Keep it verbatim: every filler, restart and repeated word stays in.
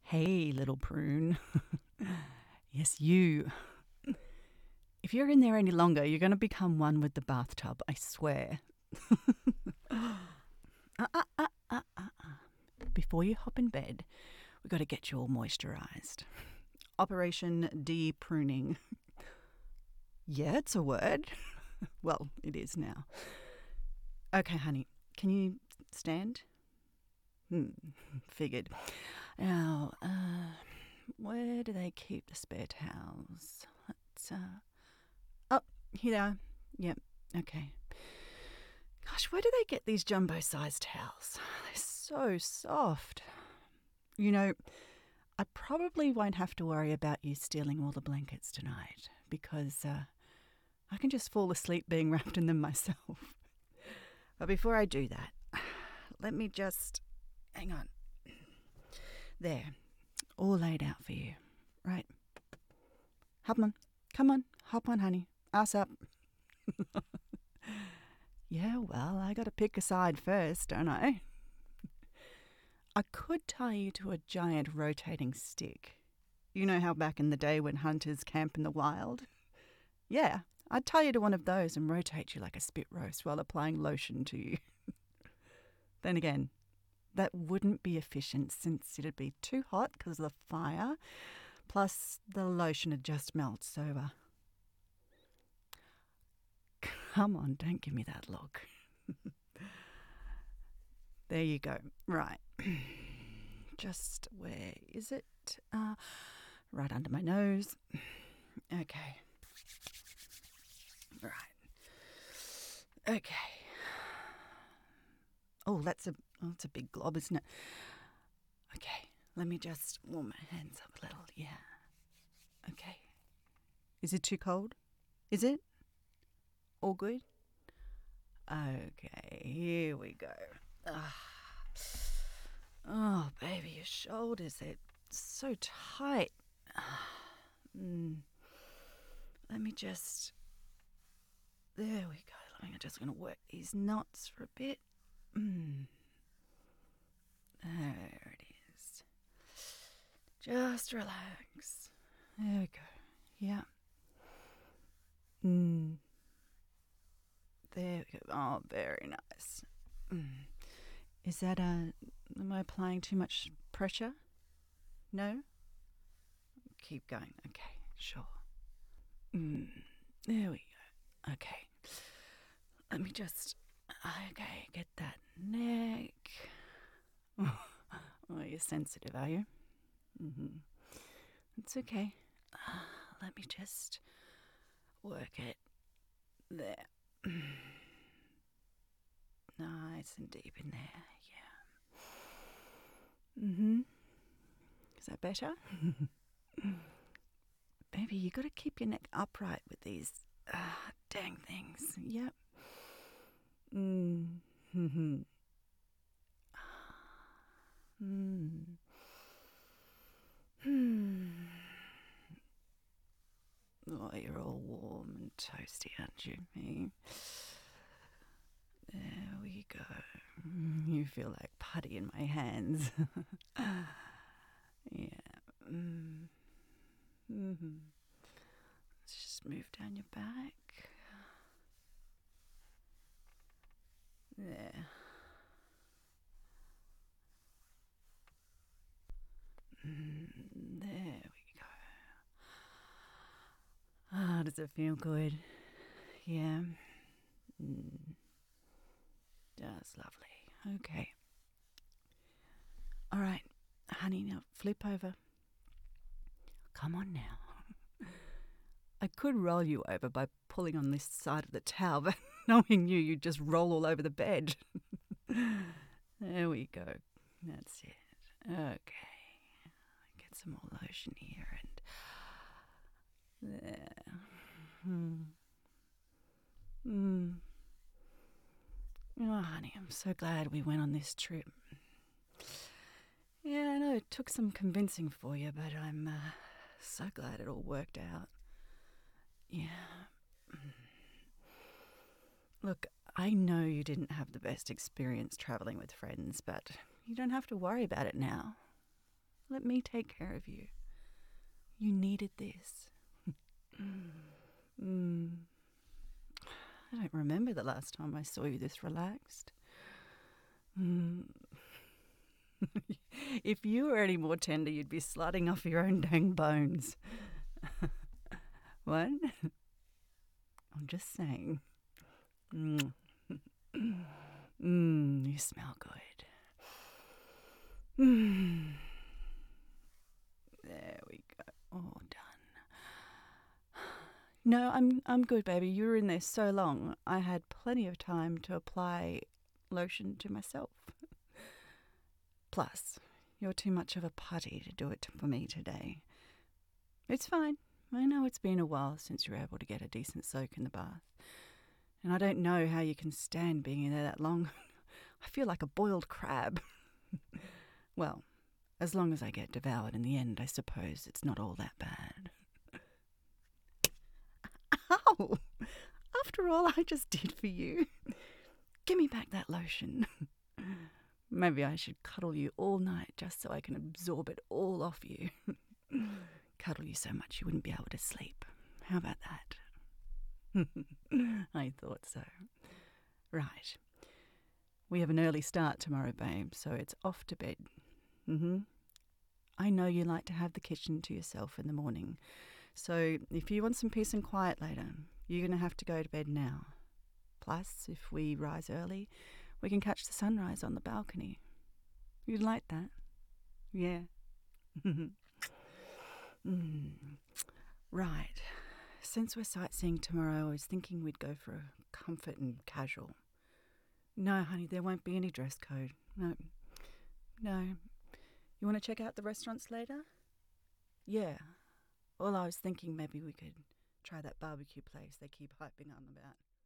Hey, little prune. Yes, you. If you're in there any longer, you're going to become one with the bathtub, I swear. uh, uh, uh, uh, uh. Before you hop in bed, we've got to get you all moisturised. Operation de-pruning. Yeah, it's a word. Well, it is now. Okay, honey, can you stand? Hmm, figured. Now, uh, where do they keep the spare towels? Let's, uh... Oh, here they are. Yep, okay. Gosh, where do they get these jumbo-sized towels? They're so soft. You know, I probably won't have to worry about you stealing all the blankets tonight because uh, I can just fall asleep being wrapped in them myself. But before I do that, let me just... Hang on. There. All laid out for you. Right. Hop on. Come on. Hop on, honey. Ass up. Yeah, well, I got to pick a side first, don't I? I could tie you to a giant rotating stick. You know how back in the day when hunters camp in the wild? Yeah, I'd tie you to one of those and rotate you like a spit roast while applying lotion to you. Then again, that wouldn't be efficient since it'd be too hot because of the fire, plus the lotion would just melt over. Come on, don't give me that look. There you go. Right. Just where is it? Uh, right under my nose. Okay. Right. Okay. Oh, that's a oh, that's a big glob, isn't it? Okay. Let me just warm my hands up a little. Yeah. Okay. Is it too cold? Is it? All good? Okay. Here we go. Ah. Oh, baby, your shoulders, they're so tight. Mm. Let me just... There we go. I'm just going to work these knots for a bit. Mm. There it is. Just relax. There we go. Yeah. Mm. There we go. Oh, very nice. Mm. Is that a... Am I applying too much pressure? No? Keep going. Okay, sure. Mm. There we go. Okay. Let me just... Okay, get that neck. Oh, you're sensitive, are you? Mm-hmm. It's okay. Uh, let me just work it. There. Nice and deep in there, yeah. Mm-hmm. Is that better? Baby, you got to keep your neck upright with these uh, dang things. Yep. Mm-hmm. Hmm. Hmm. Oh, you're all warm and toasty, aren't you? Me. There we go. You feel like putty in my hands. Yeah. Mm. Mm-hmm. Let's just move down your back. There. Mm, there we go. Ah, oh, does it feel good? Yeah. Mm. That's lovely. Okay. All right, honey, now flip over. Come on now. I could roll you over by pulling on this side of the towel, but knowing you, you'd just roll all over the bed. There we go. That's it. Okay. Get some more lotion here and there. Hmm. Hmm. Oh, honey, I'm so glad we went on this trip. Yeah, I know it took some convincing for you, but I'm uh, so glad it all worked out. Yeah. Look, I know you didn't have the best experience travelling with friends, but you don't have to worry about it now. Let me take care of you. You needed this. mm. I don't remember the last time I saw you this relaxed. Mm. If you were any more tender, you'd be sliding off your own dang bones. What? I'm just saying. Mm. mm, you smell good. Mm. There we go. All done. No, I'm I'm good, baby. You were in there so long. I had plenty of time to apply lotion to myself. Plus, you're too much of a putty to do it for me today. It's fine. I know it's been a while since you were able to get a decent soak in the bath. And I don't know how you can stand being in there that long. I feel like a boiled crab. Well, as long as I get devoured in the end, I suppose it's not all that bad. Ow! After all I just did for you. Give me back that lotion. Maybe I should cuddle you all night just so I can absorb it all off you. Cuddle you so much you wouldn't be able to sleep. How about that? I thought so. Right. We have an early start tomorrow, babe, so it's off to bed. Mm-hmm. I know you like to have the kitchen to yourself in the morning, so if you want some peace and quiet later, you're going to have to go to bed now. Plus, if we rise early, we can catch the sunrise on the balcony. You'd like that? Yeah. mm. Right. Since we're sightseeing tomorrow, I was thinking we'd go for a comfort and casual. No, honey, there won't be any dress code. No. No. You want to check out the restaurants later? Yeah. Well, I was thinking maybe we could try that barbecue place they keep hyping on about.